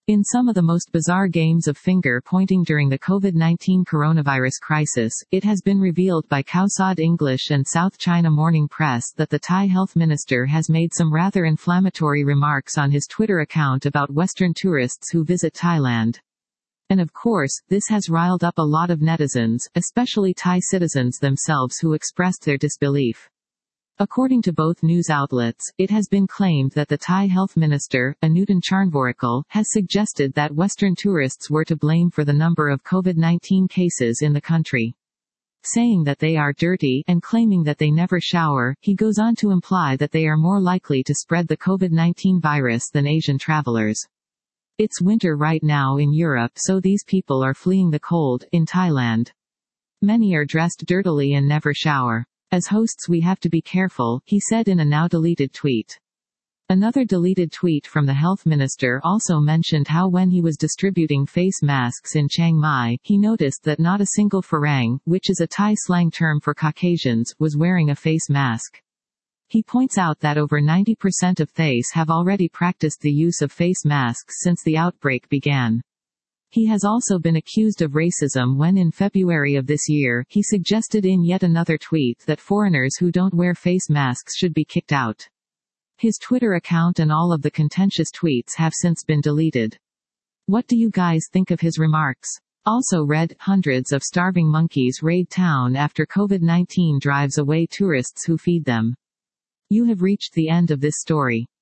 In some of the most bizarre games of finger-pointing during the COVID-19 coronavirus crisis, it has been revealed by Khaosod English and South China Morning Press that the Thai health minister has made some rather inflammatory remarks on his Twitter account about Western tourists who visit Thailand. And of course, this has riled up a lot of netizens, especially Thai citizens themselves who expressed their disbelief. According to both news outlets, it has been claimed that the Thai health minister, Anutin Charnvirakul, has suggested that Western tourists were to blame for the number of COVID-19 cases in the country. Saying that they are dirty and claiming that they never shower, he goes on to imply that they are more likely to spread the COVID-19 virus than Asian travelers. It's winter right now in Europe, so these people are fleeing the cold. In Thailand, many are dressed dirtily and never shower. As hosts we have to be careful, he said in a now-deleted tweet. Another deleted tweet from the health minister also mentioned how when he was distributing face masks in Chiang Mai, he noticed that not a single Farang, which is a Thai slang term for Caucasians, was wearing a face mask. He points out that over 90% of Thais have already practiced the use of face masks since the outbreak began. He has also been accused of racism when in February of this year, he suggested in yet another tweet that foreigners who don't wear face masks should be kicked out. His Twitter account and all of the contentious tweets have since been deleted. What do you guys think of his remarks? Also read, hundreds of starving monkeys raid town after COVID-19 drives away tourists who feed them. You have reached the end of this story.